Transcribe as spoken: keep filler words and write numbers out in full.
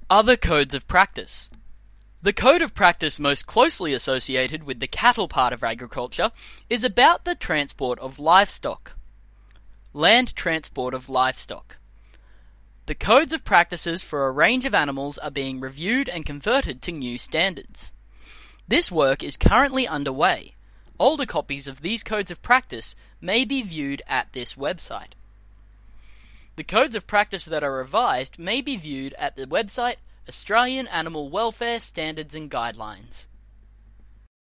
Other codes of practice. The code of practice most closely associated with the cattle part of agriculture is about the transport of livestock. Land transport of livestock. The codes of practices for a range of animals are being reviewed and converted to new standards. This work is currently underway. Older copies of these codes of practice may be viewed at this website. The codes of practice that are revised may be viewed at the website Australian Animal Welfare Standards and Guidelines.